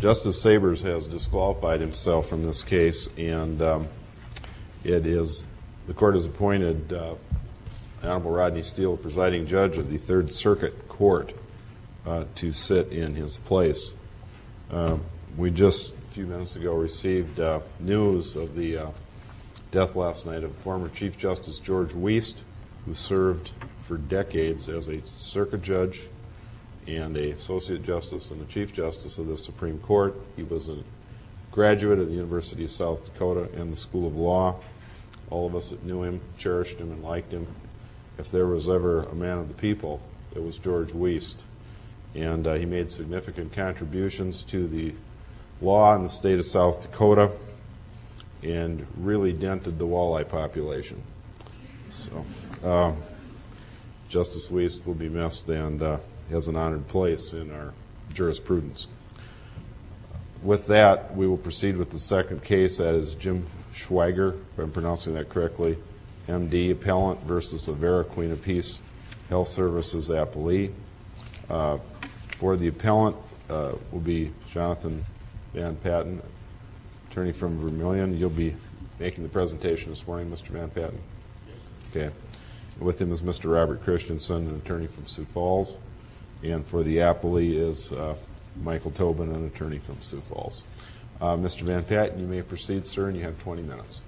Justice Sabers has disqualified himself from this case, and the court has appointed Honorable Rodney Steele, presiding judge of the Third Circuit Court, to sit in his place. We just a few minutes ago received news of the death last night of former Chief Justice George Wiest, who served for decades as a circuit judge and an associate justice and a chief justice of the Supreme Court. He was a graduate of the University of South Dakota and the School of Law. All of us that knew him cherished him and liked him. If there was ever a man of the people, it was George Wiest. And he made significant contributions to the law in the state of South Dakota and really dented the walleye population. So Justice Wiest will be missed and has an honored place in our jurisprudence. With that, we will proceed with the second case. That is Jim Schweiger, if I'm pronouncing that correctly, MD, appellant versus Avera Queen of Peace Health Services appellee. For the appellant will be Jonathan Van Patten, attorney from Vermilion. You'll be making the presentation this morning, Mr. Van Patten? Yes. Okay. With him is Mr. Robert Christensen, an attorney from Sioux Falls. And for the appellee is Michael Tobin, an attorney from Sioux Falls. Mr. Van Patten, you may proceed, sir, and you have 20 minutes.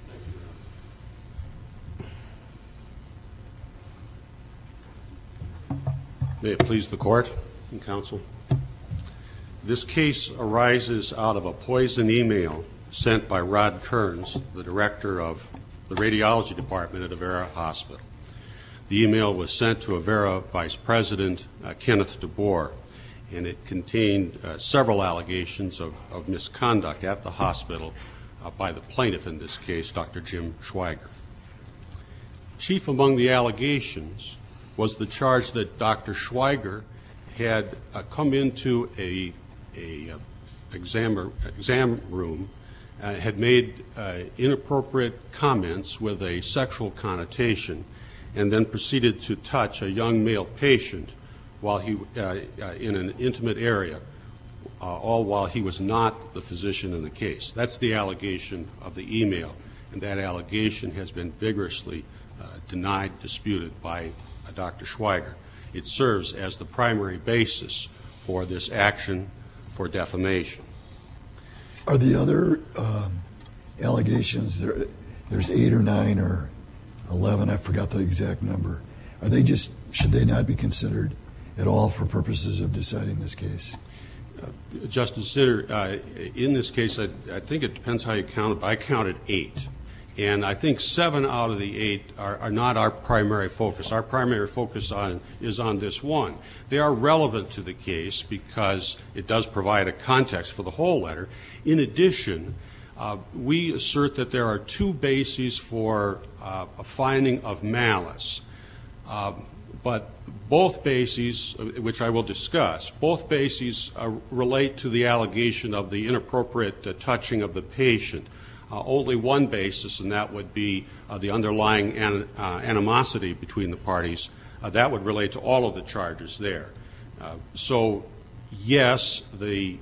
May it please the court and counsel. This case arises out of a poison email sent by Rod Kearns, the director of the radiology department at Avera Hospital. The email was sent to Avera Vice President Kenneth DeBoer, and it contained several allegations of misconduct at the hospital by the plaintiff in this case, Dr. Jim Schweiger. Chief among the allegations was the charge that Dr. Schweiger had come into a exam room, had made inappropriate comments with a sexual connotation, and then proceeded to touch a young male patient while he in an intimate area, all while he was not the physician in the case. That's the allegation of the email, and that allegation has been vigorously denied, disputed by Dr. Schweiger. It serves as the primary basis for this action for defamation. Are the other allegations, there's 8 or 9 or 11, I forgot the exact number, are they just, should they not be considered at all for purposes of deciding this case? Justice Sitter, in this case, I think it depends how you count it, but I counted 8. And I think 7 out of the 8 are not our primary focus. Our primary focus is on this one. They are relevant to the case because it does provide a context for the whole letter. In addition, we assert that there are 2 bases for a finding of malice. But both bases, which I will discuss, both bases relate to the allegation of the inappropriate touching of the patient. Only one basis, and that would be the underlying animosity between the parties. That would relate to all of the charges there. So, yes, the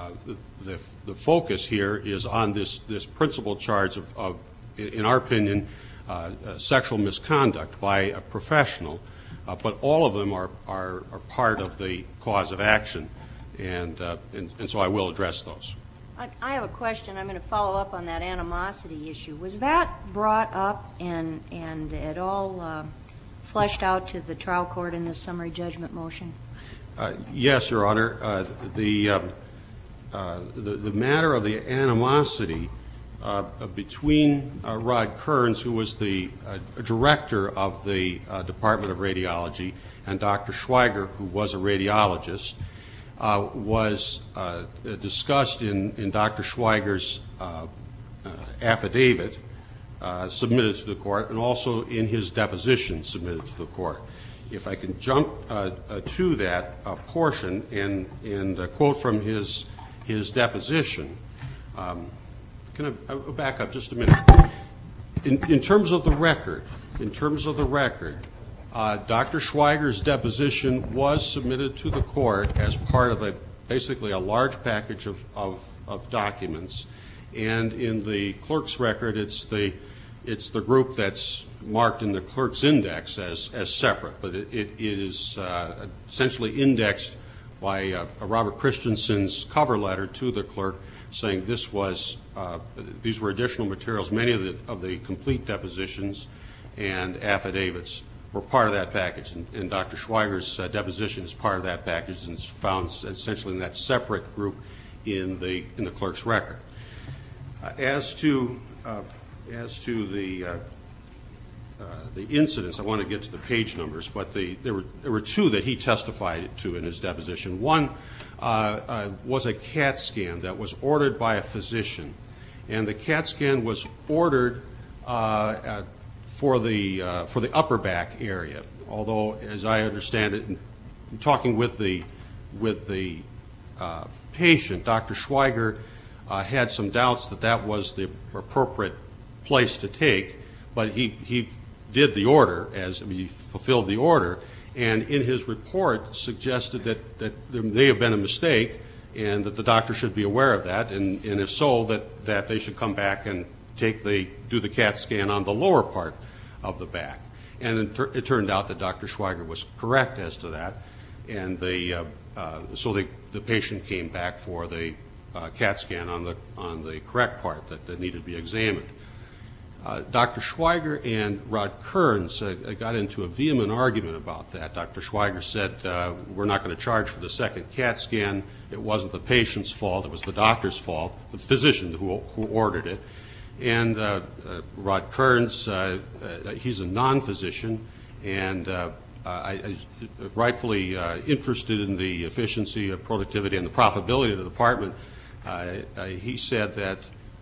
focus here is on this principal charge of, in our opinion, sexual misconduct by a professional. But all of them are part of the cause of action, and so I will address those. I have a question. I'm going to follow up on that animosity issue. Was that brought up and at all fleshed out to the trial court in this summary judgment motion? Yes, Your Honor. The matter of the animosity between Rod Kearns, who was the director of the Department of Radiology, and Dr. Schweiger, who was a radiologist, was discussed in Dr. Schweiger's affidavit submitted to the court, and also in his deposition submitted to the court. If I can jump to that portion and quote from his deposition. Can I back up just a minute? In terms of the record, Dr. Schweiger's deposition was submitted to the court as part of a basically a large package of documents, and in the clerk's record, it's the group that's marked in the clerk's index as separate, but it is essentially indexed by Robert Christensen's cover letter to the clerk, saying these were additional materials. Many of the complete depositions and affidavits were part of that package, and Dr. Schweiger's deposition is part of that package and is found essentially in that separate group in the clerk's record. As to the incidents, I want to get to the page numbers, but there were two that he testified to in his deposition. One was a CAT scan that was ordered by a physician, and the CAT scan was ordered for the upper back area. Although, as I understand it, in talking with the patient, Dr. Schweiger had some doubts that was the appropriate place to take, but he did the order, he fulfilled the order, and in his report suggested that there may have been a mistake and that the doctor should be aware of that, and if so, that they should come back and do the CAT scan on the lower part of the back. And it turned out that Dr. Schweiger was correct as to that, and so the patient came back for the CAT scan on the correct part that needed to be examined. Dr. Schweiger and Rod Kearns got into a vehement argument about that. Dr. Schweiger said, we're not going to charge for the second CAT scan. It wasn't the patient's fault. It was the doctor's fault, the physician who ordered it. And Rod Kearns, he's a non-physician and rightfully interested in the efficiency, productivity, and the profitability of the department. He said that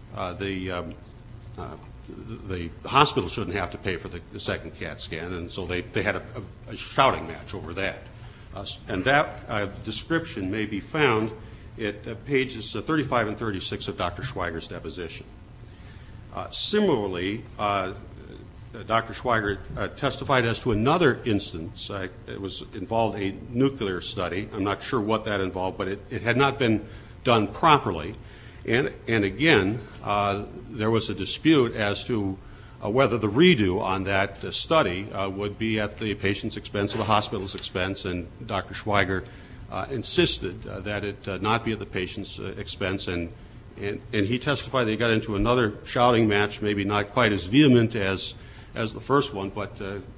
the hospital shouldn't have to pay for the second CAT scan, and so they had a shouting match over that. And that description may be found at pages 35 and 36 of Dr. Schweiger's deposition. Similarly, Dr. Schweiger testified as to another instance. It was involved a nuclear study. I'm not sure what that involved, but it had not been done properly. And again, there was a dispute as to whether the redo on that study would be at the patient's expense or the hospital's expense, and Dr. Schweiger insisted that it not be at the patient's expense, and he testified that he got into another shouting match, maybe not quite as vehement as the first one, but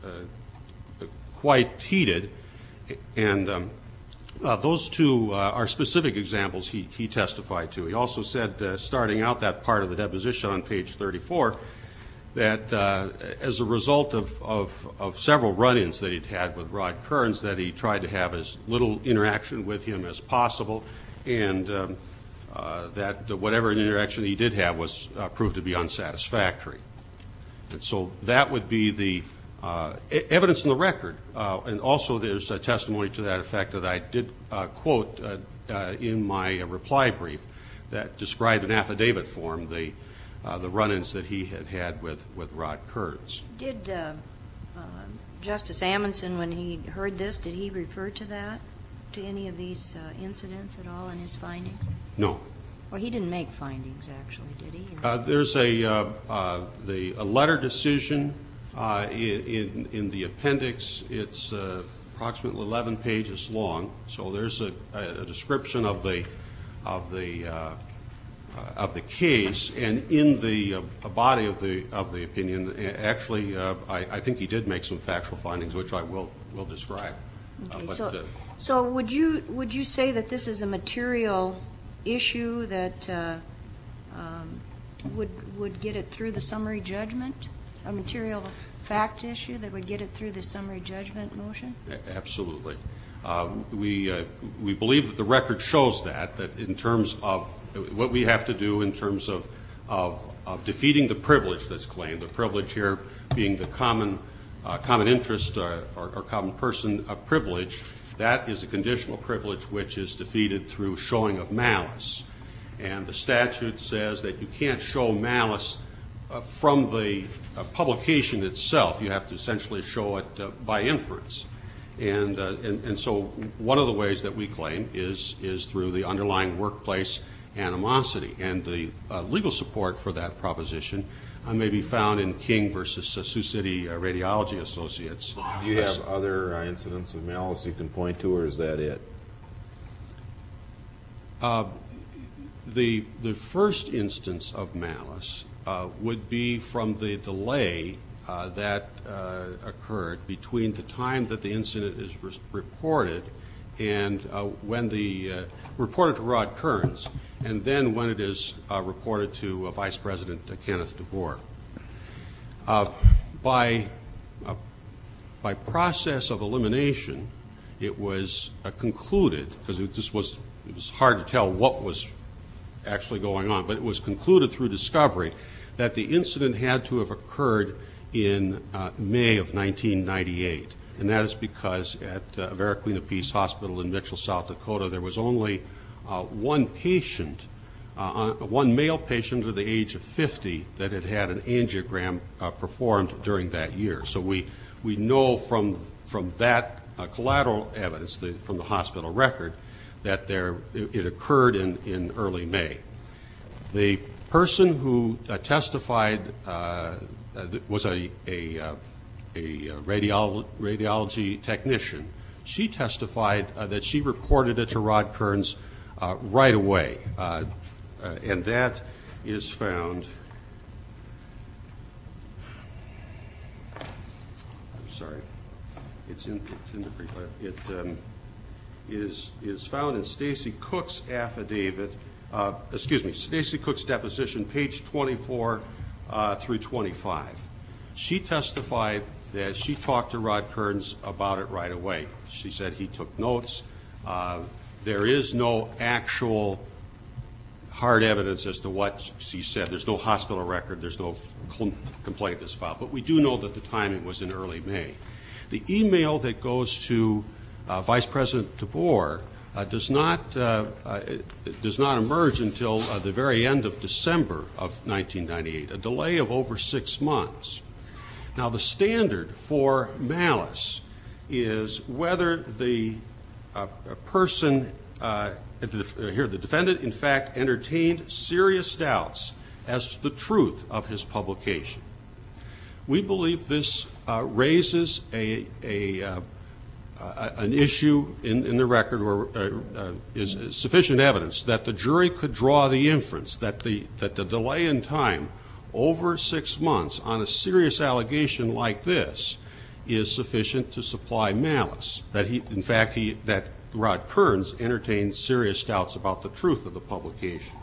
quite heated. And those two are specific examples he testified to. He also said, starting out that part of the deposition on page 34, that as a result of several run-ins that he'd had with Rod Kearns, that he tried to have as little interaction with him as possible, and that whatever interaction he did have was proved to be unsatisfactory. And so that would be the evidence in the record. And also there's a testimony to that effect that I did quote in my reply brief that described in affidavit form the run-ins that he had with Rod Kearns. Did Justice Amundsen, when he heard this, did he refer to that, to any of these incidents at all in his findings? No. Well, he didn't make findings, actually, did he? There's a letter decision in the appendix. It's approximately 11 pages long. So there's a description of the case, and in the body of the opinion, actually, I think he did make some factual findings, which I will describe. Okay, so would you say that this is a material issue that would get it through the summary judgment, a material fact issue that would get it through the summary judgment motion? Absolutely. We believe that the record shows that in terms of what we have to do in terms of defeating the privilege that's claimed, the privilege here being the common interest or common person privilege. That is a conditional privilege which is defeated through showing of malice. And the statute says that you can't show malice from the publication itself. You have to essentially show it by inference. And so one of the ways that we claim is through the underlying workplace animosity. And the legal support for that proposition may be found in King versus Sioux City Radiology Associates. Do you have other incidents of malice you can point to, or is that it? The first instance of malice would be from the delay that occurred between the time that the incident is reported and when the reported to Rod Kearns, and then when it is reported to Vice President Kenneth DeBoer. By process of elimination, it was concluded, because it was hard to tell what was actually going on, but it was concluded through discovery that the incident had to have occurred in May of 1998. And that is because at Vera Queen of Peace Hospital in Mitchell, South Dakota, there was only one patient, one male patient under the age of 50 that had had an angiogram performed during that year. So we know from that collateral evidence from the hospital record that it occurred in early May. The person who testified was a radiology technician. She testified that she reported it to Rod Kearns right away, and that is found. I'm sorry, it's in the brief. It is found in Stacy Cook's affidavit. Stacy Cook's deposition, page 24 through 25. She testified that she talked to Rod Kearns about it right away. She said he took notes. There is no actual hard evidence as to what she said. There's no hospital record. There's no complaint that's filed. But we do know that the timing was in early May. The email that goes to Vice President DeBoer does not emerge until the very end of December of 1998, a delay of over 6 months. Now, the standard for malice is whether the person, the defendant, in fact, entertained serious doubts as to the truth of his publication. We believe this raises an issue in the record where is sufficient evidence that the jury could draw the inference that the delay in time over 6 months on a serious allegation like this is sufficient to supply malice, that Rod Kearns entertained serious doubts about the truth of the publication.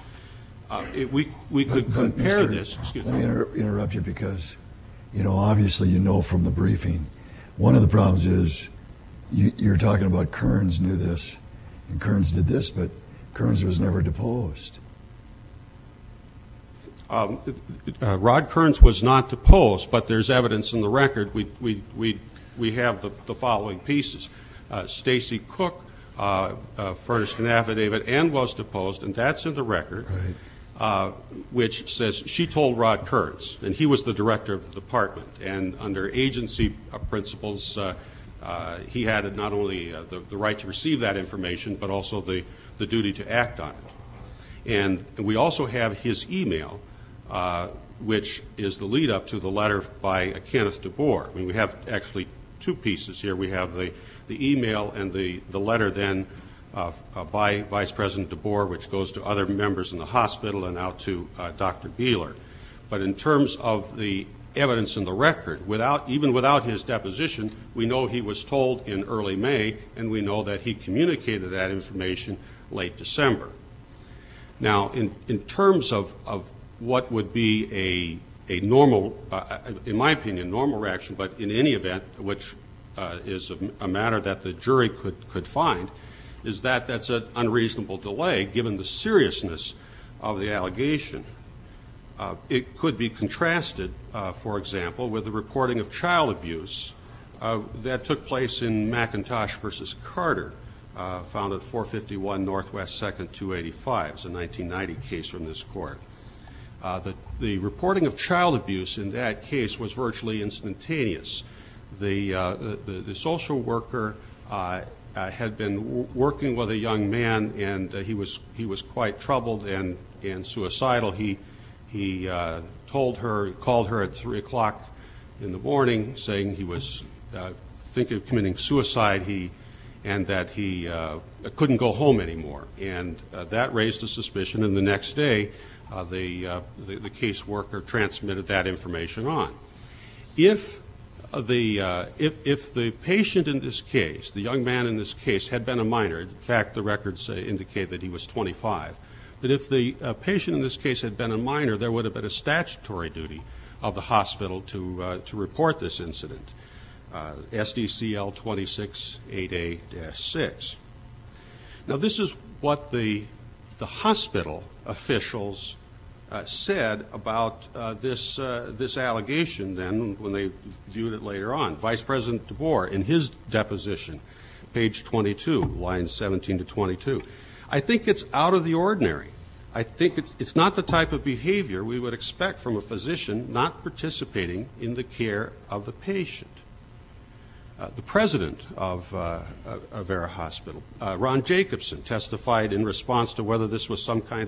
We could compare this. Let me interrupt you because, obviously from the briefing, one of the problems is you're talking about Kearns knew this and Kearns did this, but Kearns was never deposed. Rod Kearns was not deposed, but there's evidence in the record. We have the following pieces. Stacy Cook furnished an affidavit and was deposed, and that's in the record, right, which says she told Rod Kearns, and he was the director of the department, and under agency principles, he had not only the right to receive that information, but also the duty to act on it. And we also have his email, which is the lead up to the letter by Kenneth DeBoer. I mean, we have actually two pieces here. We have the email and the letter then by Vice President DeBoer, which goes to other members in the hospital and out to Dr. Beeler. But in terms of the evidence in the record, even without his deposition, we know he was told in early May, and we know that he communicated that information late December. Now, in terms of what would be a normal, in my opinion, normal reaction, but in any event, which is a matter that the jury could find, is that that's an unreasonable delay given the seriousness of the allegation. It could be contrasted, for example, with the reporting of child abuse that took place in McIntosh versus Carter, found at 451 Northwest 2nd 285. It's a 1990 case from this court. The reporting of child abuse in that case was virtually instantaneous. the social worker had been working with a young man, and he was quite troubled and suicidal. He called her at 3 o'clock in the morning, saying he was thinking of committing suicide. And that he couldn't go home anymore, and that raised a suspicion. And the next day, the caseworker transmitted that information on. If the patient in this case, the young man in this case, had been a minor, in fact, the records indicate that he was 25, but if the patient in this case had been a minor, there would have been a statutory duty of the hospital to report this incident. SDCL 268A-6. Now, this is what the hospital officials said about this allegation then when they viewed it later on. Vice President DeBoer, in his deposition, page 22, lines 17 to 22, I think it's out of the ordinary. I think it's not the type of behavior we would expect from a physician not participating in the care of the patient. The president of Avera Hospital, Ron Jacobson, testified in response to whether this was some type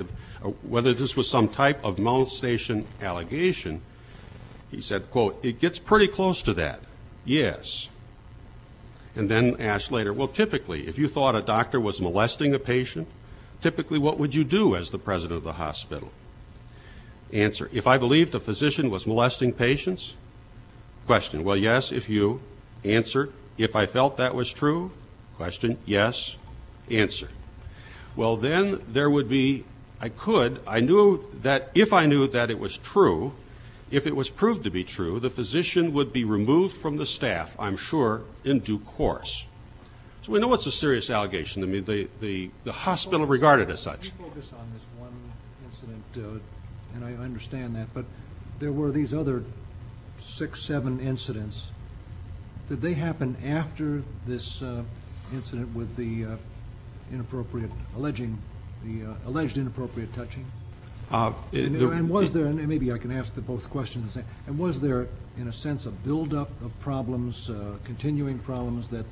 of molestation allegation. He said, quote, "It gets pretty close to that, yes." And then asked later, well, typically, if you thought a doctor was molesting a patient, typically what would you do as the president of the hospital? Answer, if I believed a physician was molesting patients? Question, well, yes, if you. Answer, if I felt that was true? Question, yes. Answer. Well, then there would be, I knew that if I knew that it was true, if it was proved to be true, the physician would be removed from the staff, I'm sure, in due course. So we know it's a serious allegation. I mean, the hospital regarded as such. You focus on this one incident, and I understand that, but there were these other 6, 7 incidents. Did they happen after this incident with the alleged inappropriate touching? And was there, and maybe I can ask both questions, and was there, in a sense, a buildup of problems, continuing problems that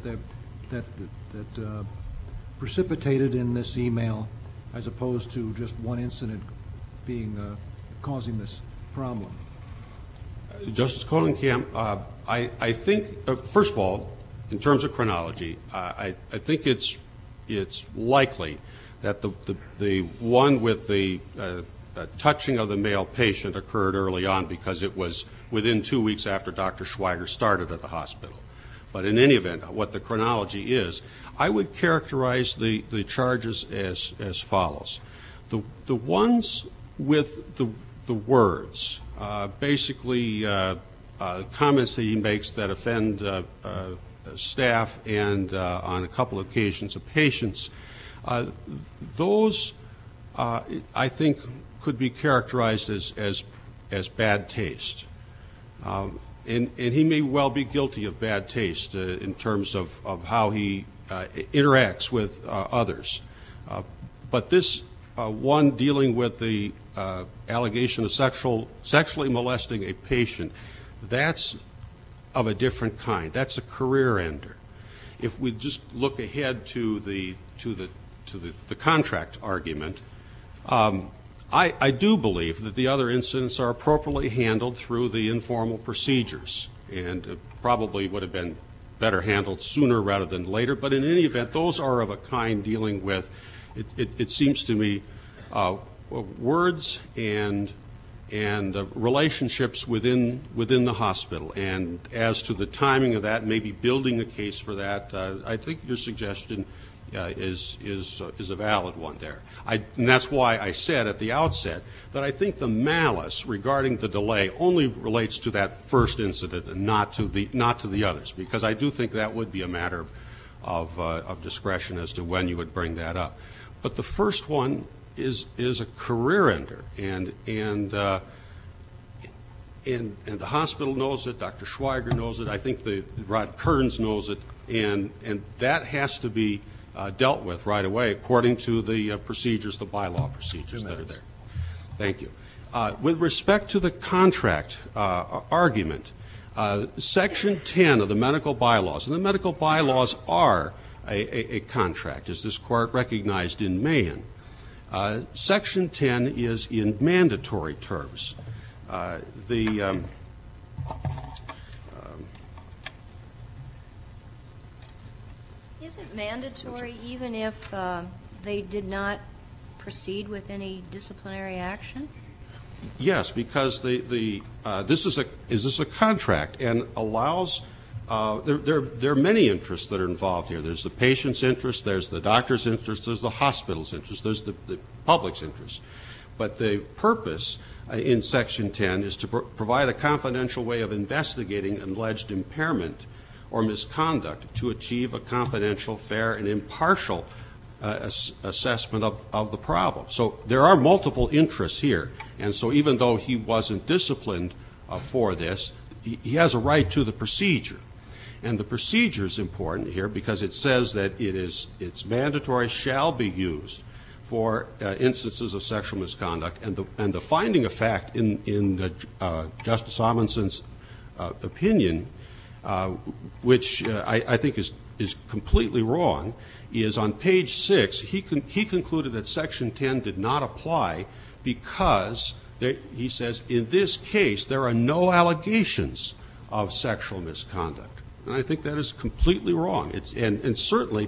precipitated in this email, as opposed to just one incident being causing this problem? Justice Kolenkamp, I think, first of all, in terms of chronology, I think it's likely that the one with the touching of the male patient occurred early on because it was within 2 weeks after Dr. Schweiger started at the hospital. But in any event, what the chronology is, I would characterize the charges as follows. The ones with the words, basically comments that he makes that offend staff and on a couple of occasions of patients, those I think could be characterized as bad taste. And he may well be guilty of bad taste in terms of how he interacts with others. But this one dealing with the allegation of sexually molesting a patient, that's of a different kind. That's a career ender. If we just look ahead to the contract argument, I do believe that the other incidents are appropriately handled through the informal procedures, and probably would have been better handled sooner rather than later. But in any event, those are of a kind dealing with, it seems to me, words and relationships within the hospital. And as to the timing of that, maybe building a case for that, I think your suggestion is a valid one there. And that's why I said at the outset that I think the malice regarding the delay only relates to that first incident and not to the others, because I do think that would be a matter of discretion as to when you would bring that up. But the first one is a career ender, and the hospital knows it. Dr. Schweiger knows it. I think Rod Kearns knows it, and that has to be dealt with right away according to the procedures, the bylaw procedures that are there. Thank you. With respect to the contract argument, Section 10 of the medical bylaws, and the medical bylaws are a contract, as this Court recognized in Mahan. Section 10 is in mandatory terms. Is it mandatory even if they did not proceed with any disciplinary action? Yes, because this is a contract and allows. There are many interests that are involved here. There's the patient's interest, there's the doctor's interest, there's the hospital's interest, there's the public's interest. But the purpose in Section 10 is to provide a confidential way of investigating an alleged impairment or misconduct to achieve a confidential, fair, and impartial assessment of the problem. So there are multiple interests here. And so even though he wasn't disciplined for this, he has a right to the procedure. And the procedure is important here because it says that it's mandatory, shall be used for instances of sexual misconduct. And the finding of fact in Justice Amundsen's opinion, which I think is completely wrong, is on page 6, he concluded that Section 10 did not apply because, he says, in this case there are no allegations of sexual misconduct. And I think that is completely wrong. And certainly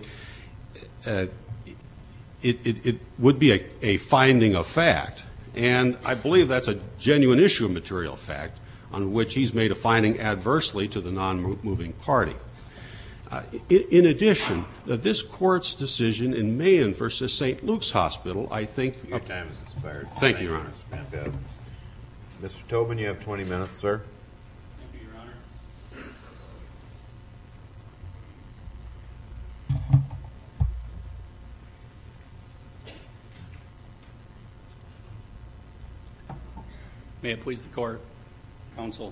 it would be a finding of fact. And I believe that's a genuine issue of material fact on which he's made a finding adversely to the non-moving party. In addition, this Court's decision in Mahan versus St. Luke's Hospital, I think... Your time has expired. Thank you, Your Honor. Mr. Van Bed. Mr. Tobin, you have 20 minutes, sir. Thank you, Your Honor. May it please the Court, Counsel.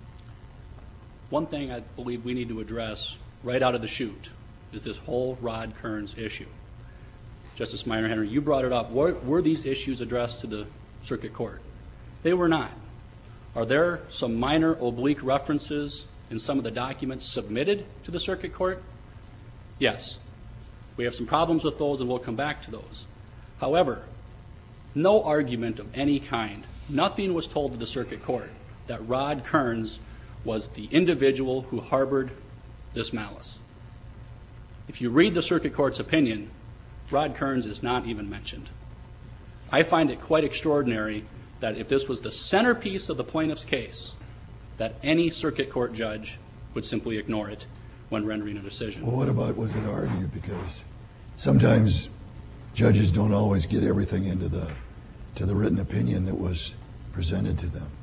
One thing I believe we need to address right out of the chute is this whole Rod Kearns issue. Justice Minor-Henry, you brought it up. Were these issues addressed to the Circuit Court? They were not. Are there some minor oblique references in some of the documents submitted to the Circuit Court? Yes. We have some problems with those, and we'll come back to those. However, no argument of any kind, nothing was told to the Circuit Court that Rod Kearns was the individual who harbored this malice. If you read the Circuit Court's opinion, Rod Kearns is not even mentioned. I find it quite extraordinary that if this was the centerpiece of the plaintiff's case, that any Circuit Court judge would simply ignore it when rendering a decision. Well, what about, was it argued? Because sometimes judges don't always get everything into the written opinion that was presented to them.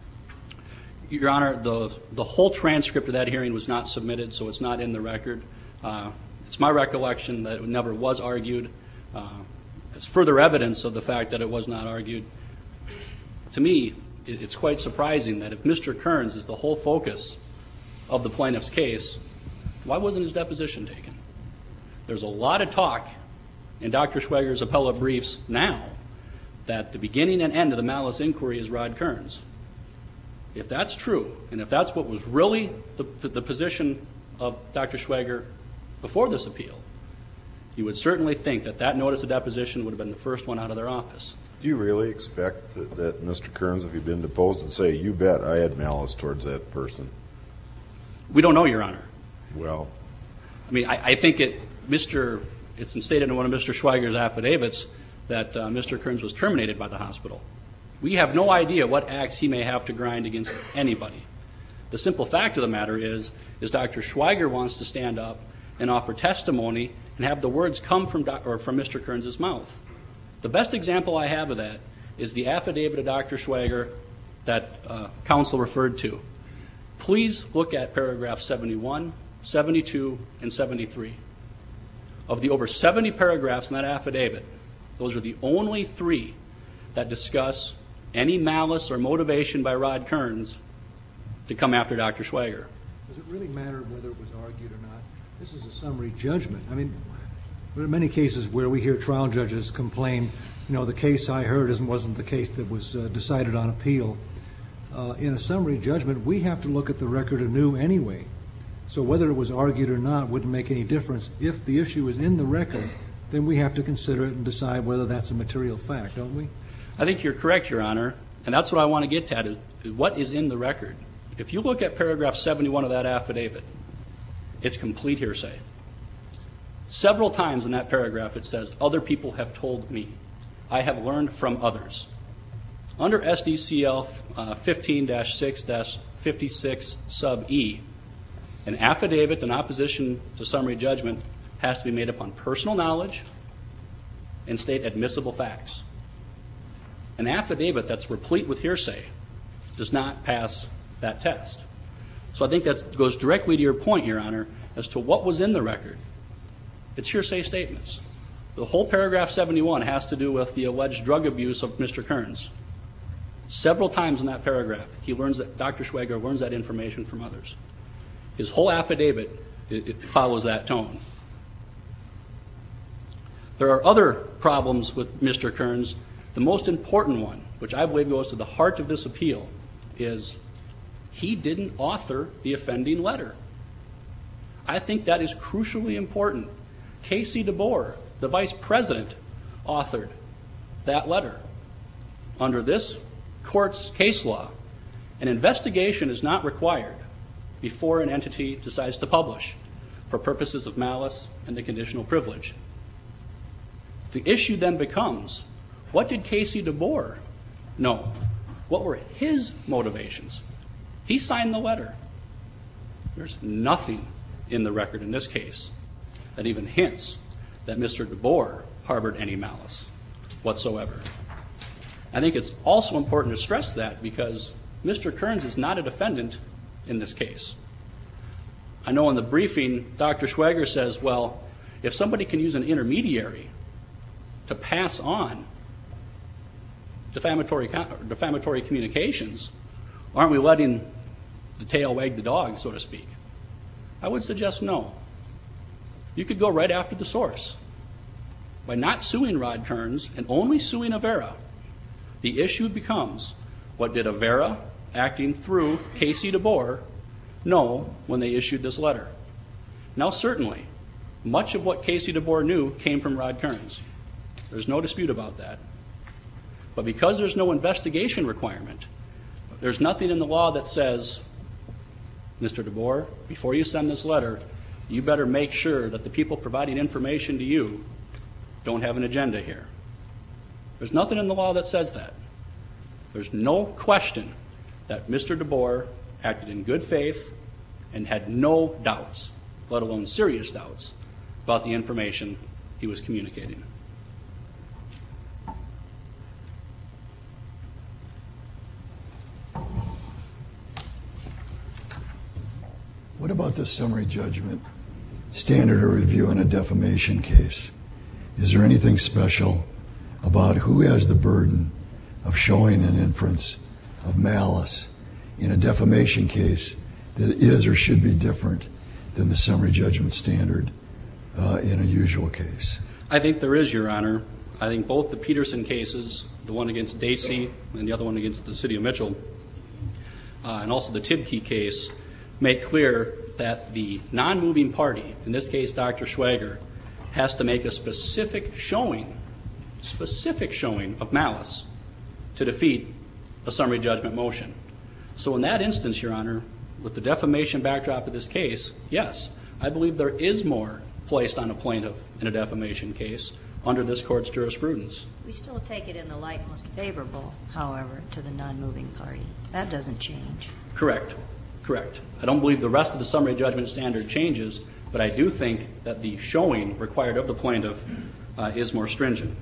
Your Honor, the whole transcript of that hearing was not submitted, so it's not in the record. It's my recollection that it never was argued. It's further evidence of the fact that it was not argued. To me, it's quite surprising that if Mr. Kearns is the whole focus of the plaintiff's case, why wasn't his deposition taken? There's a lot of talk in Dr. Schweger's appellate briefs now that the beginning and end of the malice inquiry is Rod Kearns. If that's true, and if that's what was really the position of Dr. Schweger before this appeal, you would certainly think that that notice of deposition would have been the first one out of their office. Do you really expect that Mr. Kearns, if he'd been deposed, would say, you bet I had malice towards that person? We don't know, Your Honor. Well. I mean, I think it's stated in one of Mr. Schweger's affidavits that Mr. Kearns was terminated by the hospital. We have no idea what acts he may have to grind against anybody. The simple fact of the matter is Dr. Schweger wants to stand up and offer testimony and have the words come from Mr. Kearns' mouth. The best example I have of that is the affidavit of Dr. Schweger that counsel referred to. Please look at paragraphs 71, 72, and 73. Of the over 70 paragraphs in that affidavit, those are the only 3 that discuss any malice or motivation by Rod Kearns to come after Dr. Schweger. Does it really matter whether it was argued or not? This is a summary judgment. I mean, there are many cases where we hear trial judges complain, the case I heard wasn't the case that was decided on appeal. in a summary judgment, we have to look at the record anew anyway. So whether it was argued or not wouldn't make any difference. If the issue is in the record, then we have to consider it and decide whether that's a material fact, don't we? I think you're correct, Your Honor, and that's what I want to get at, is what is in the record. If you look at paragraph 71 of that affidavit, it's complete hearsay. Several times in that paragraph it says, other people have told me. I have learned from others. Under SDCL 15-6-56 sub E, an affidavit in opposition to summary judgment has to be made upon personal knowledge and state admissible facts. An affidavit that's replete with hearsay does not pass that test. So I think that goes directly to your point, Your Honor, as to what was in the record. It's hearsay statements. The whole paragraph 71 has to do with the alleged drug abuse of Mr. Kearns. Several times in that paragraph, he learns that Dr. Schwager learns that information from others. His whole affidavit it follows that tone. There are other problems with Mr. Kearns. The most important one, which I believe goes to the heart of this appeal, is he didn't author the offending letter. I think that is crucially important. Casey DeBoer, the vice president, authored that letter. Under this court's case law, an investigation is not required before an entity decides to publish for purposes of malice and the conditional privilege. The issue then becomes, what did Casey DeBoer know? What were his motivations? He signed the letter. There's nothing in the record in this case that even hints that Mr. DeBoer harbored any malice whatsoever. I think it's also important to stress that because Mr. Kearns is not a defendant in this case. I know in the briefing, Dr. Schwager says, well, if somebody can use an intermediary to pass on defamatory communications, aren't we letting the tail wag the dog, so to speak? I would suggest no. You could go right after the source. By not suing Rod Kearns and only suing Avera, the issue becomes, what did Avera, acting through Casey DeBoer, know when they issued this letter? Now, certainly, much of what Casey DeBoer knew came from Rod Kearns. There's no dispute about that. But because there's no investigation requirement, there's nothing in the law that says, Mr. DeBoer, before you send this letter, you better make sure that the people providing information to you don't have an agenda here. There's nothing in the law that says that. There's no question that Mr. DeBoer acted in good faith and had no doubts, let alone serious doubts, about the information he was communicating. What about the summary judgment standard of review in a defamation case? Is there anything special about who has the burden of showing an inference of malice in a defamation case that is or should be different than the summary judgment standard in a usual case? I think there is, Your Honor. I think both the Peterson cases, the one against Dacey and the other one against the City of Mitchell, and also the Tibke case, make clear that the non-moving party, in this case Dr. Schwager, has to make a specific showing of malice to defeat a summary judgment motion. So in that instance, Your Honor, with the defamation backdrop of this case, yes, I believe there is more placed on a plaintiff in a defamation case under this court's jurisprudence. We still take it in the light most favorable, however, to the non-moving party. That doesn't change. Correct. I don't believe the rest of the summary judgment standard changes, but I do think that the showing required of the plaintiff is more stringent.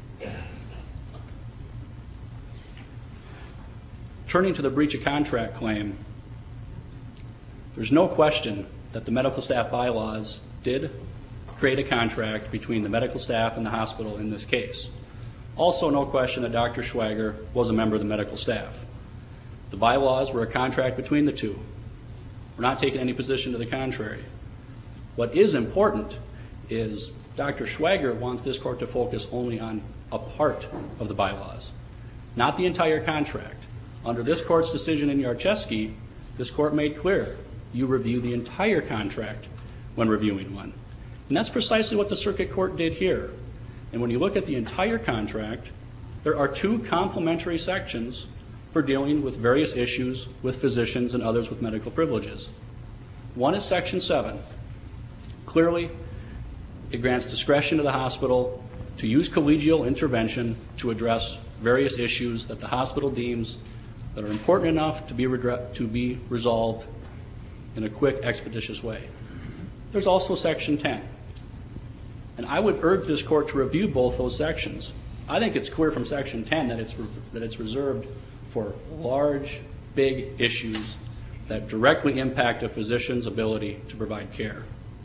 Turning to the breach of contract claim, there's no question that the medical staff bylaws did create a contract between the medical staff and the hospital in this case. Also, no question that Dr. Schwager was a member of the medical staff. The bylaws were a contract between the two. We're not taking any position to the contrary. What is important is Dr. Schwager wants this court to focus only on a part of the bylaws, not the entire contract. Under this court's decision in Yarcheski, this court made clear you review the entire contract when reviewing one. And that's precisely what the circuit court did here. And when you look at the entire contract, there are two complementary sections for dealing with various issues with physicians and others with medical privileges. One is Section 7. Clearly, it grants discretion to the hospital to use collegial intervention to address various issues that the hospital deems that are important enough to be resolved in a quick, expeditious way. There's also Section 10. And I would urge this court to review both those sections. I think it's clear from Section 10 that it's reserved for large, big issues that directly impact a physician's ability to provide care.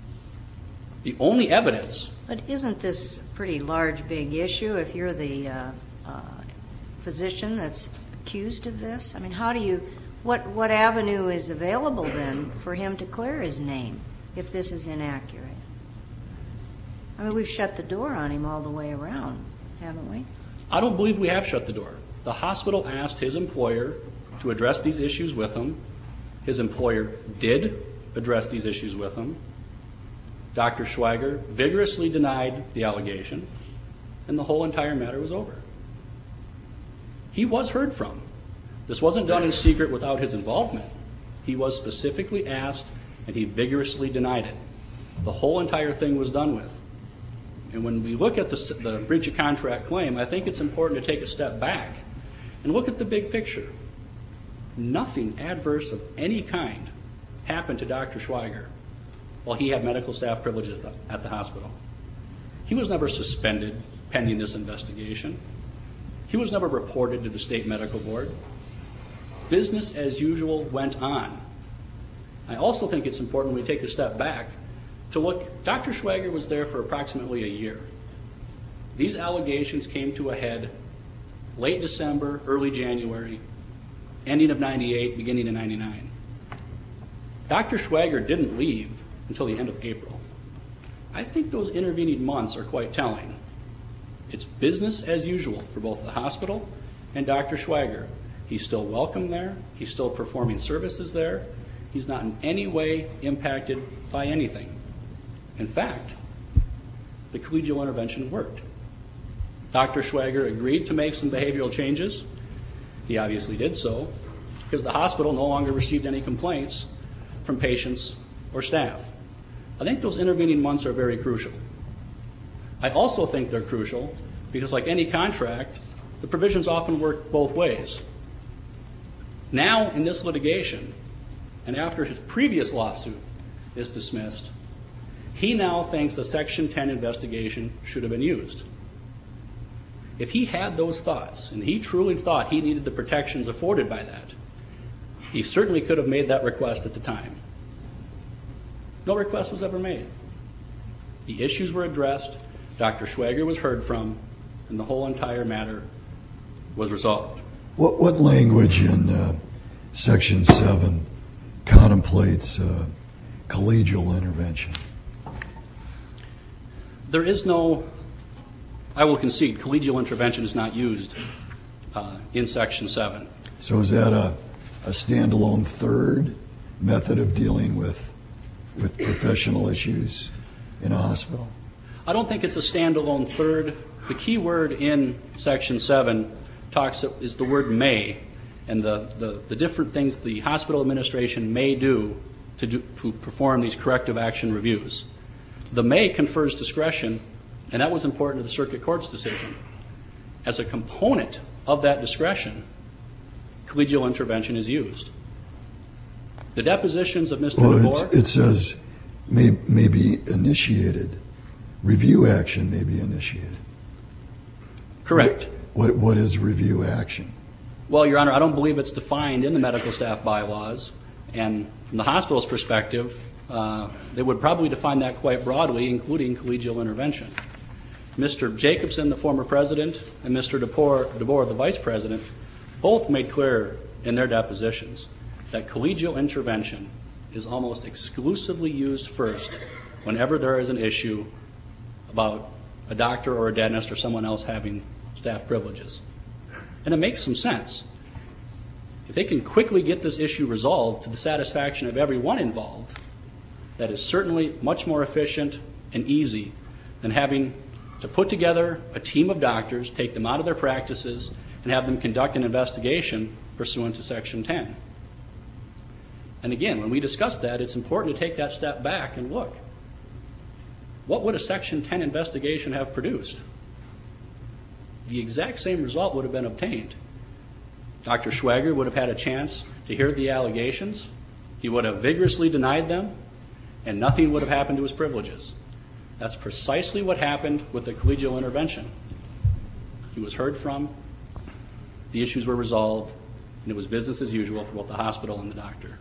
The only evidence... But isn't this a pretty large, big issue if you're the physician that's accused of this? I mean, what avenue is available then for him to clear his name if this is inaccurate? I mean, we've shut the door on him all the way around, haven't we? I don't believe we have shut the door. The hospital asked his employer to address these issues with him. His employer did address these issues with him. Dr. Schweiger vigorously denied the allegation, and the whole entire matter was over. He was heard from. This wasn't done in secret without his involvement. He was specifically asked, and he vigorously denied it. The whole entire thing was done with. And when we look at the breach of contract claim, I think it's important to take a step back and look at the big picture. Nothing adverse of any kind happened to Dr. Schweiger while he had medical staff privileges at the hospital. He was never suspended pending this investigation. He was never reported to the state medical board. Business as usual went on. I also think it's important when we take a step back to look. Dr. Schweiger was there for approximately a year. These allegations came to a head late December, early January, ending of 98, beginning of 99. Dr. Schweiger didn't leave until the end of April. I think those intervening months are quite telling. It's business as usual for both the hospital and Dr. Schweiger. He's still welcome there. He's still performing services there. He's not in any way impacted by anything. In fact, the collegial intervention worked. Dr. Schweiger agreed to make some behavioral changes. He obviously did so because the hospital no longer received any complaints from patients or staff. I think those intervening months are very crucial. I also think they're crucial because, like any contract, the provisions often work both ways. Now, in this litigation, and after his previous lawsuit is dismissed, he now thinks the Section 10 investigation should have been used. If he had those thoughts, and he truly thought he needed the protections afforded by that, he certainly could have made that request at the time. No request was ever made. The issues were addressed, Dr. Schweiger was heard from, and the whole entire matter was resolved. What language in Section 7 contemplates collegial intervention? There is no, I will concede, collegial intervention is not used in Section 7. So is that a standalone third method of dealing with professional issues in a hospital? I don't think it's a standalone third. The key word in Section 7 is the word may, and the different things the hospital administration may do to perform these corrective action reviews. The may confers discretion, and that was important to the circuit court's decision. As a component of that discretion, collegial intervention is used. The depositions of Mr. DeBoer... It says may be initiated. Review action may be initiated. Correct. What is review action? Well, Your Honor, I don't believe it's defined in the medical staff bylaws. And from the hospital's perspective, they would probably define that quite broadly, including collegial intervention. Mr. Jacobson, the former president, and Mr. DeBoer, the vice president, both made clear in their depositions that collegial intervention is almost exclusively used first whenever there is an issue about a doctor or a dentist or someone else having staff privileges. And it makes some sense. If they can quickly get this issue resolved to the satisfaction of everyone involved, that is certainly much more efficient and easy than having to put together a team of doctors, take them out of their practices, and have them conduct an investigation pursuant to Section 10. And again, when we discuss that, it's important to take that step back and look. What would a Section 10 investigation have produced? The exact same result would have been obtained. Dr. Schwager would have had a chance to hear the allegations. He would have vigorously denied them, and nothing would have happened to his privileges. That's precisely what happened with the collegial intervention. He was heard from, the issues were resolved, and it was business as usual for both the hospital and the doctor.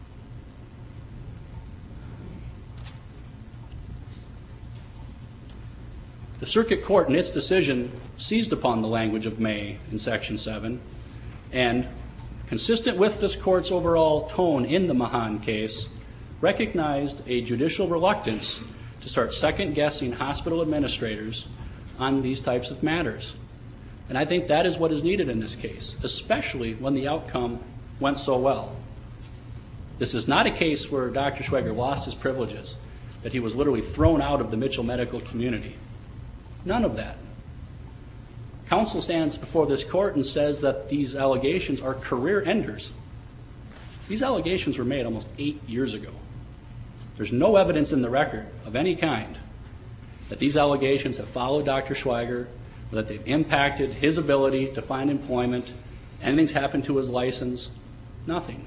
The Circuit Court, in its decision, seized upon the language of May in Section 7, and, consistent with this Court's overall tone in the Mahan case, recognized a judicial reluctance to start second-guessing hospital administrators on these types of matters. And I think that is what is needed in this case, especially when the outcome went so well. This is not a case where Dr. Schwager lost his privileges, that he was literally thrown out of the Mitchell medical community. None of that. Counsel stands before this court and says that these allegations are career enders. These allegations were made almost 8 years ago. There's no evidence in the record of any kind that these allegations have followed Dr. Schwager, or that they've impacted his ability to find employment, anything's happened to his license, nothing.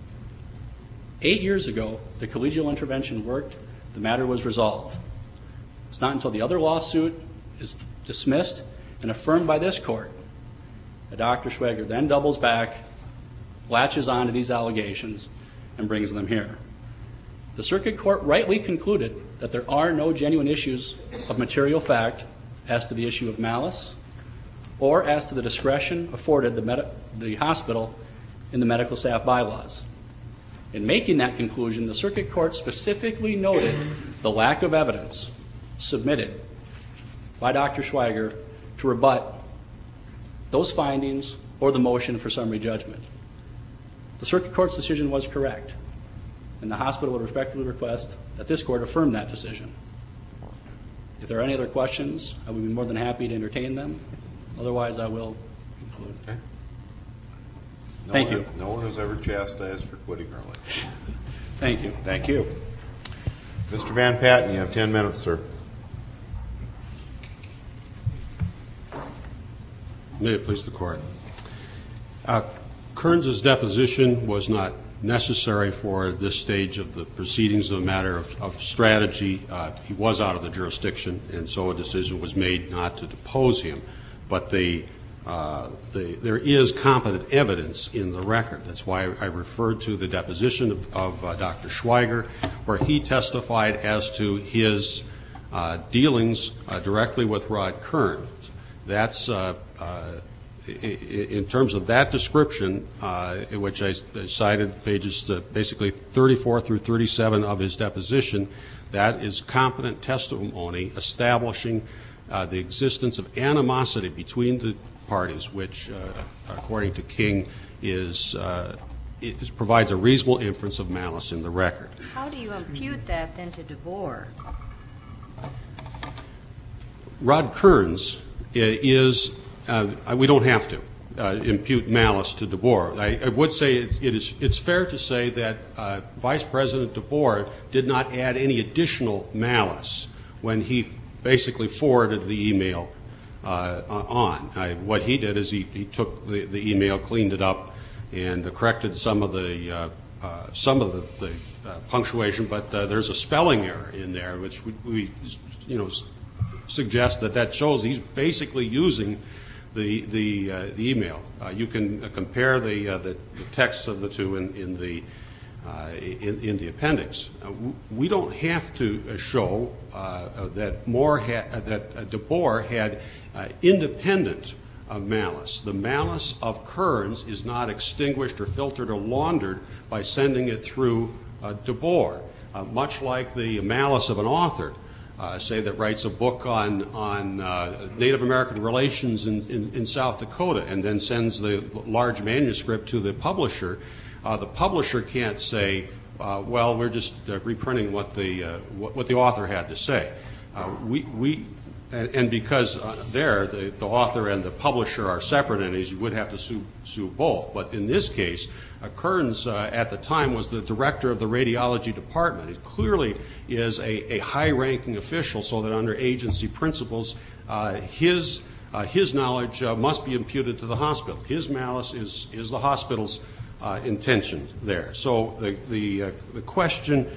8 years ago, the collegial intervention worked, the matter was resolved. It's not until the other lawsuit is dismissed and affirmed by this court that Dr. Schwager then doubles back, latches on to these allegations, and brings them here. The Circuit Court rightly concluded that there are no genuine issues of material fact as to the issue of malice or as to the discretion afforded the hospital in the medical staff bylaws. In making that conclusion, the Circuit Court specifically noted the lack of evidence submitted by Dr. Schwager to rebut those findings or the motion for summary judgment. The Circuit Court's decision was correct, and the hospital would respectfully request that this court affirm that decision. If there are any other questions, I would be more than happy to entertain them. Otherwise, I will conclude. Okay. Thank you. No one has ever chastised for quitting early. Thank you. Thank you. Mr. Van Patten, you have 10 minutes, sir. May it please the Court. Kearns' deposition was not necessary for this stage of the proceedings of a matter of strategy. He was out of the jurisdiction, and so a decision was made not to depose him. But there is competent evidence in the record. That's why I referred to the deposition of Dr. Schwager, where he testified as to his dealings directly with Rod Kearns. That's in terms of that description, in which I cited pages basically 34 through 37 of his deposition, that is competent testimony establishing the existence of animosity between the parties, which, according to King, provides a reasonable inference of malice in the record. How do you impute that then to DeBoer? Rod Kearns is, we don't have to impute malice to DeBoer. I would say it's fair to say that Vice President DeBoer did not add any additional malice when he basically forwarded the email on. What he did is he took the email, cleaned it up, and corrected some of the punctuation, but there's a spelling error in there, which we suggest that shows he's basically using the email. You can compare the texts of the two in the appendix. We don't have to show that DeBoer had independent malice. The malice of Kearns is not extinguished or filtered or laundered by sending it through DeBoer. Much like the malice of an author, say that writes a book on Native American relations in South Dakota and then sends the large manuscript to the publisher can't say, well, we're just reprinting what the author had to say. And because the author and the publisher are separate entities, you would have to sue both. But in this case, Kearns at the time was the director of the radiology department. It clearly is a high-ranking official, so that under agency principles, his knowledge must be imputed to the hospital. His malice is the hospital's intention there. So the question.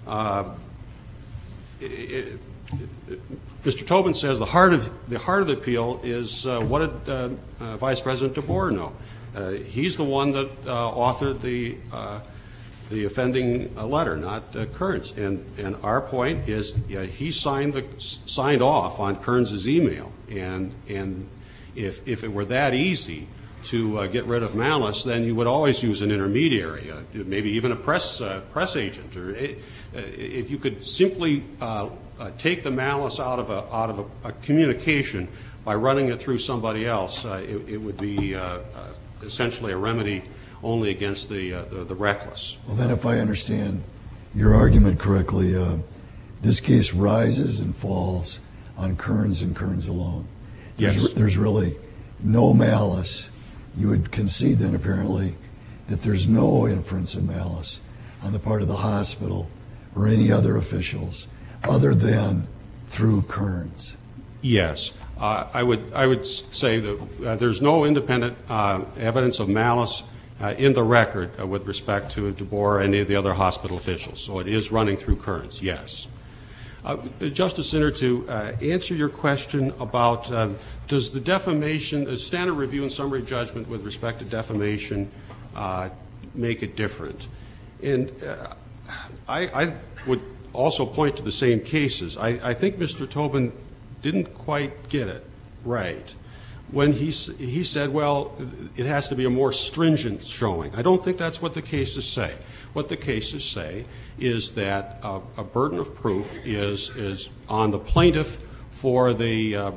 Mr. Tobin says the heart of the appeal is what did Vice President DeBoer know? He's the one that authored the offending letter, not Kearns. And our point is, he signed off on Kearns's email. And if it were that easy to get rid of malice, then you would always use an intermediary, maybe even a press agent, or if you could simply take the malice out of a communication by running it through somebody else, it would be essentially a remedy only against the reckless. Well, then, if I understand your argument correctly, this case rises and falls on Kearns and Kearns alone. Yes. There's really no malice. You would concede then, apparently, that there's no inference of malice on the part of the hospital or any other officials other than through Kearns. Yes. I would say that there's no independent evidence of malice in the record with respect to DeBoer or any of the other hospital officials. So it is running through Kearns, yes. Justice Sinner, to answer your question about does the defamation, standard review and summary judgment with respect to defamation make it different? And I would also point to the same cases. I think Mr. Tobin didn't quite get it right when he said, well, it has to be a more stringent showing. I don't think that's what the cases say. What the cases say is that a burden of proof is on the plaintiff for the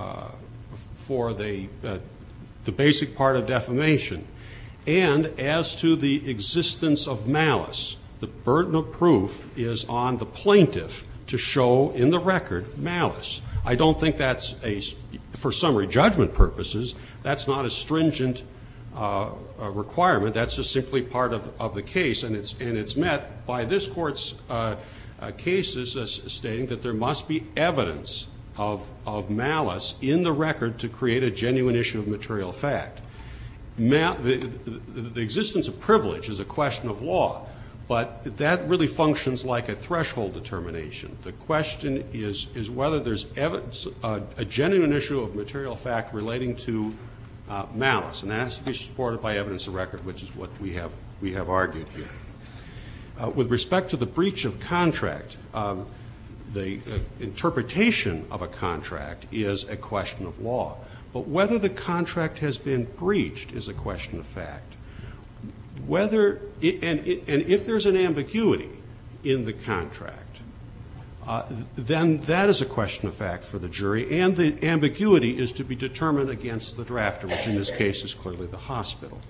basic part of defamation. And as to the existence of malice, the burden of proof is on the plaintiff to show in the record malice. I don't think that's for summary judgment purposes, that's not a stringent requirement. That's just simply part of the case, and it's met by this court's cases stating that there must be evidence of malice in the record to create a genuine issue of material fact. The existence of privilege is a question of law, but that really functions like a threshold determination. The question is whether there's evidence, a genuine issue of material fact relating to malice, and that has to be supported by evidence of record, which is what we have argued here. With respect to the breach of contract, the interpretation of a contract is a question of law, but whether the contract has been breached is a question of fact. And if there's an ambiguity in the contract, then that is a question of fact for the jury, and the ambiguity is to be determined against the drafter, which in this case is clearly the hospital.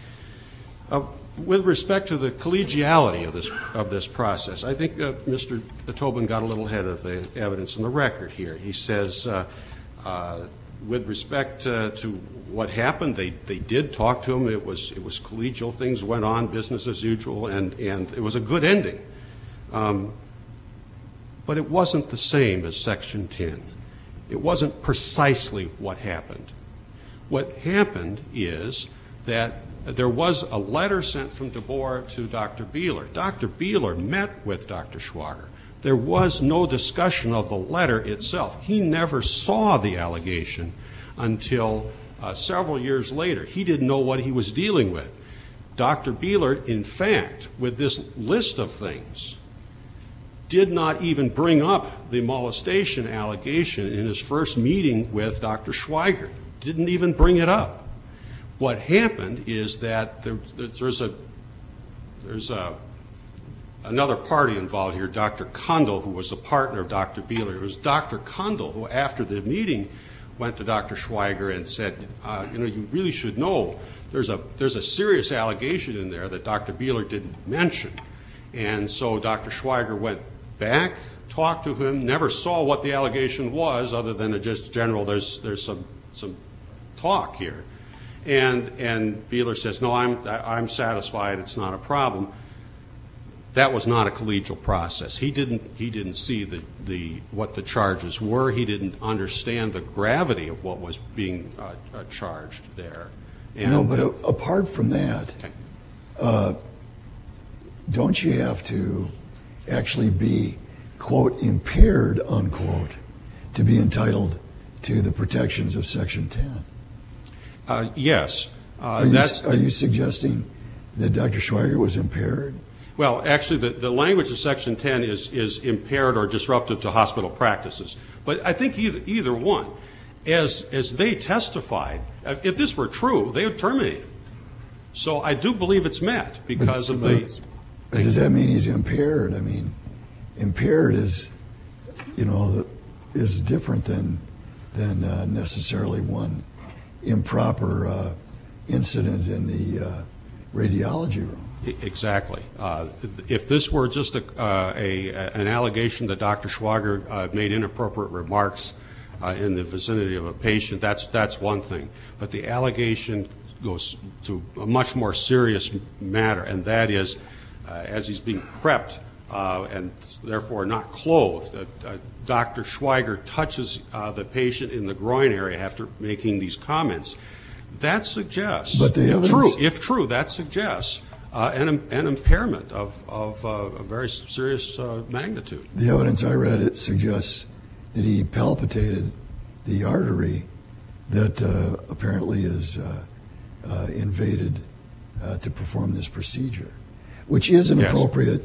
With respect to the collegiality of this process, I think Mr. Tobin got a little ahead of the evidence in the record here. He says, with respect to what happened, they did talk to him. It was collegial. Things went on, business as usual, and it was a good ending. But it wasn't the same as Section 10. It wasn't precisely what happened. What happened is that there was a letter sent from DeBoer to Dr. Beeler. Dr. Beeler met with Dr. Schwager. There was no discussion of the letter itself. He never saw the allegation until several years later. He didn't know what he was dealing with. Dr. Beeler, in fact, with this list of things, did not even bring up the molestation allegation in his first meeting with Dr. Schwager. Didn't even bring it up. What happened is that there's a another party involved here, Dr. Kundal, who was a partner of Dr. Beeler. It was Dr. Kundal who, after the meeting, went to Dr. Schweiger and said, you really should know there's a serious allegation in there that Dr. Beeler didn't mention. And so Dr. Schweiger went back, talked to him, never saw what the allegation was other than just general, there's some talk here. And Beeler says, no, I'm satisfied, it's not a problem. That was not a collegial process. He didn't see what the charges were. He didn't understand the gravity of what was being charged there. But apart from that, don't you have to actually be, quote, impaired, unquote, to be entitled to the protections of Section 10? Yes. Are you suggesting that Dr. Schweiger was impaired? Well, actually, the language of Section 10 is impaired or disruptive to hospital practices. But I think either one. As they testified, if this were true, they would terminate it. So I do believe it's met because of the... But does that mean he's impaired? I mean, impaired is different than necessarily one improper incident in the radiology room. Exactly. If this were just an allegation that Dr. Schweiger made inappropriate remarks in the vicinity of a patient, that's one thing. But the allegation goes to a much more serious matter, and that is, as he's being prepped and therefore not clothed, Dr. Schweiger touches the patient in the groin area after making these comments. That suggests, but the if true, that suggests an impairment of a very serious magnitude. The evidence I read, it suggests that he palpitated the artery that apparently is invaded to perform this procedure, which is appropriate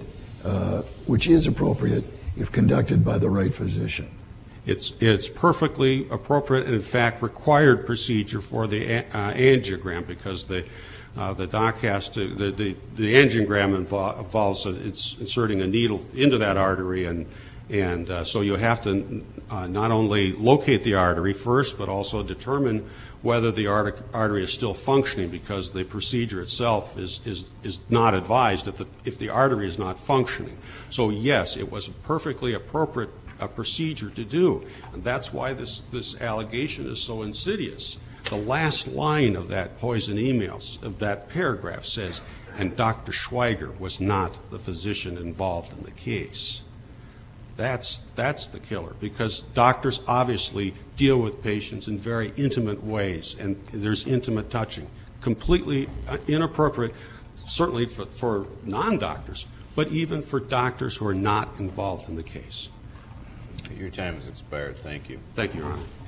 if conducted by the right physician. It's perfectly appropriate and, in fact, required procedure for the angiogram because the doc has to, the angiogram involves it's inserting a needle into that artery, and so you have to not only locate the artery first, but also determine whether the artery is still functioning, because the procedure itself is not advised if the artery is not functioning. So yes, it was a perfectly appropriate procedure to do, and that's why this allegation is so insidious. The last line of that poison emails, of that paragraph, says, and Dr. Schweiger was not the physician involved in the case. That's the killer, because doctors obviously deal with patients in very intimate ways, and there's intimate touching. Completely inappropriate, certainly for non-doctors, but even for doctors who are not involved in the case. Your time has expired. Thank you. Thank you, Your Honor.